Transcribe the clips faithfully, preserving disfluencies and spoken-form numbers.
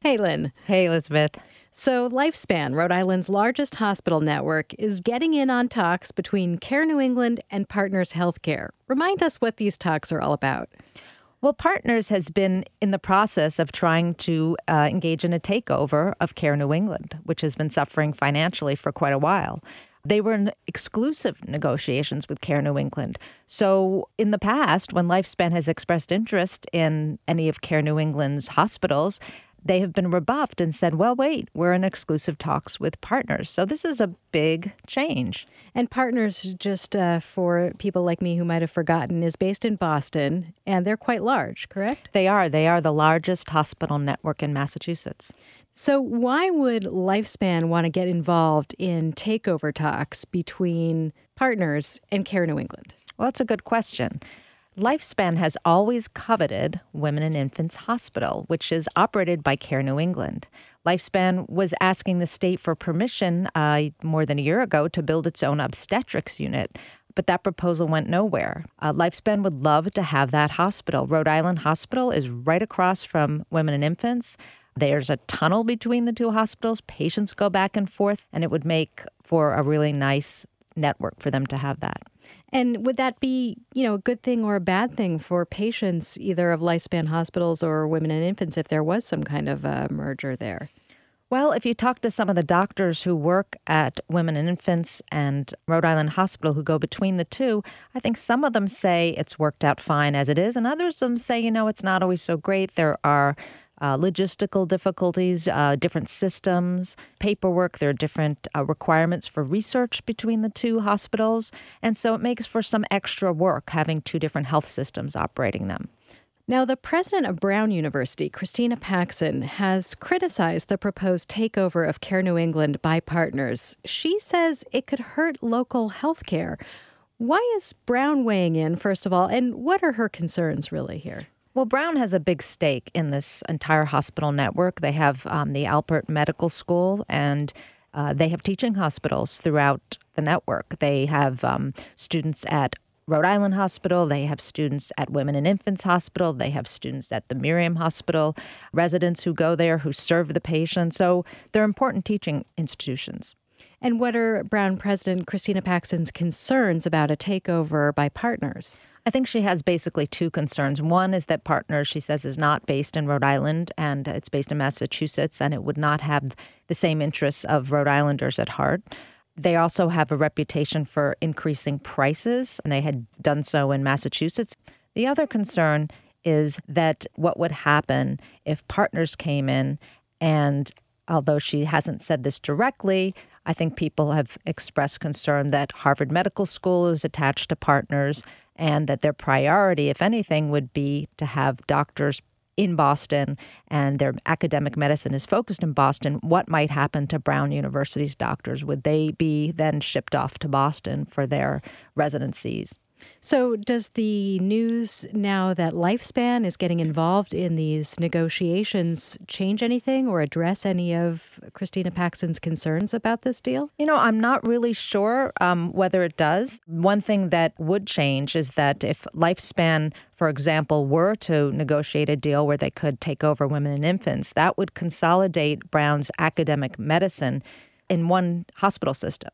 Hey, Lynn. Hey, Elizabeth. So Lifespan, Rhode Island's largest hospital network, is getting in on talks between Care New England and Partners Healthcare. Remind us what these talks are all about. Well, Partners has been in the process of trying to uh, engage in a takeover of Care New England, which has been suffering financially for quite a while. They were in exclusive negotiations with Care New England. So in the past, when Lifespan has expressed interest in any of Care New England's hospitals, they have been rebuffed and said, well, wait, we're in exclusive talks with Partners. So this is a big change. And Partners, just uh, for people like me who might have forgotten, is based in Boston, and they're quite large, correct? They are. They are the largest hospital network in Massachusetts. So why would Lifespan want to get involved in takeover talks between Partners and Care New England? Well, that's a good question. Lifespan has always coveted Women and Infants Hospital, which is operated by Care New England. Lifespan was asking the state for permission uh, more than a year ago to build its own obstetrics unit, but that proposal went nowhere. Uh, Lifespan would love to have that hospital. Rhode Island Hospital is right across from Women and Infants. There's a tunnel between the two hospitals. Patients go back and forth, and it would make for a really nice network for them to have that. And would that be, you know, a good thing or a bad thing for patients, either of Lifespan hospitals or Women and Infants, if there was some kind of a merger there? Well, if you talk to some of the doctors who work at Women and Infants and Rhode Island Hospital who go between the two, I think some of them say it's worked out fine as it is, and others of them say, you know, it's not always so great. There are Uh, logistical difficulties, uh, different systems, paperwork. There are different uh, requirements for research between the two hospitals. And so it makes for some extra work having two different health systems operating them. Now, the president of Brown University, Christina Paxson, has criticized the proposed takeover of Care New England by Partners. She says it could hurt local health care. Why is Brown weighing in, first of all, and what are her concerns really here? Well, Brown has a big stake in this entire hospital network. They have um, the Alpert Medical School, and uh, they have teaching hospitals throughout the network. They have um, students at Rhode Island Hospital. They have students at Women and Infants Hospital. They have students at the Miriam Hospital, residents who go there who serve the patients. So they're important teaching institutions. And what are Brown President Christina Paxson's concerns about a takeover by Partners? I think she has basically two concerns. One is that Partners, she says, is not based in Rhode Island, and it's based in Massachusetts, and it would not have the same interests of Rhode Islanders at heart. They also have a reputation for increasing prices, and they had done so in Massachusetts. The other concern is that what would happen if Partners came in, and although she hasn't said this directly, I think people have expressed concern that Harvard Medical School is attached to Partners, and that their priority, if anything, would be to have doctors in Boston, and their academic medicine is focused in Boston. What might happen to Brown University's doctors? Would they be then shipped off to Boston for their residencies? So does the news now that Lifespan is getting involved in these negotiations change anything or address any of Christina Paxson's concerns about this deal? You know, I'm not really sure um, whether it does. One thing that would change is that if Lifespan, for example, were to negotiate a deal where they could take over Women and Infants, that would consolidate Brown's academic medicine in one hospital system.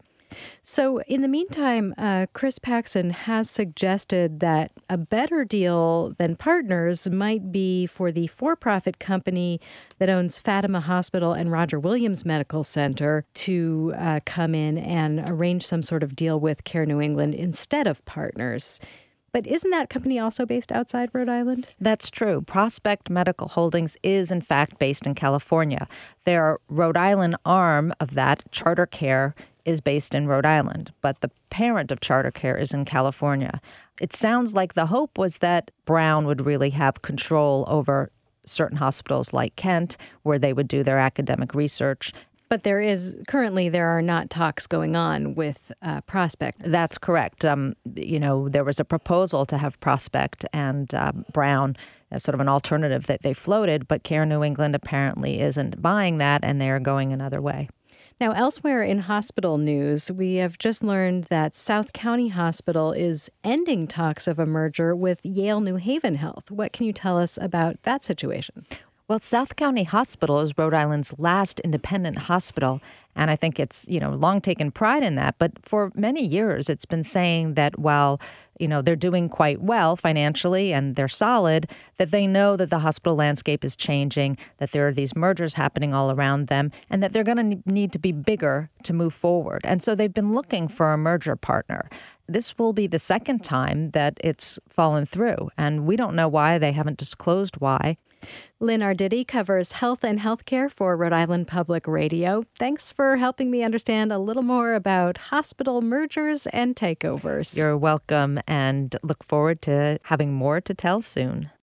So in the meantime, uh, Chris Paxson has suggested that a better deal than Partners might be for the for-profit company that owns Fatima Hospital and Roger Williams Medical Center to uh, come in and arrange some sort of deal with Care New England instead of Partners. But isn't that company also based outside Rhode Island? That's true. Prospect Medical Holdings is, in fact, based in California. Their Rhode Island arm of that, Charter Care, is based in Rhode Island, but the parent of Charter Care is in California. It sounds like the hope was that Brown would really have control over certain hospitals like Kent, where they would do their academic research. But there is, currently, there are not talks going on with uh, Prospect. That's correct. Um, you know, there was a proposal to have Prospect and uh, Brown as sort of an alternative that they floated, but Care New England apparently isn't buying that, and they're going another way. Now, elsewhere in hospital news, we have just learned that South County Hospital is ending talks of a merger with Yale New Haven Health. What can you tell us about that situation? Well, South County Hospital is Rhode Island's last independent hospital, and I think it's, you know, long taken pride in that. But for many years, it's been saying that while, you know, they're doing quite well financially and they're solid, that they know that the hospital landscape is changing, that there are these mergers happening all around them, and that they're going to need to be bigger to move forward. And so they've been looking for a merger partner. This will be the second time that it's fallen through, and we don't know why. They haven't disclosed why. Lynn Arditi covers health and healthcare for Rhode Island Public Radio. Thanks for helping me understand a little more about hospital mergers and takeovers. You're welcome, and look forward to having more to tell soon.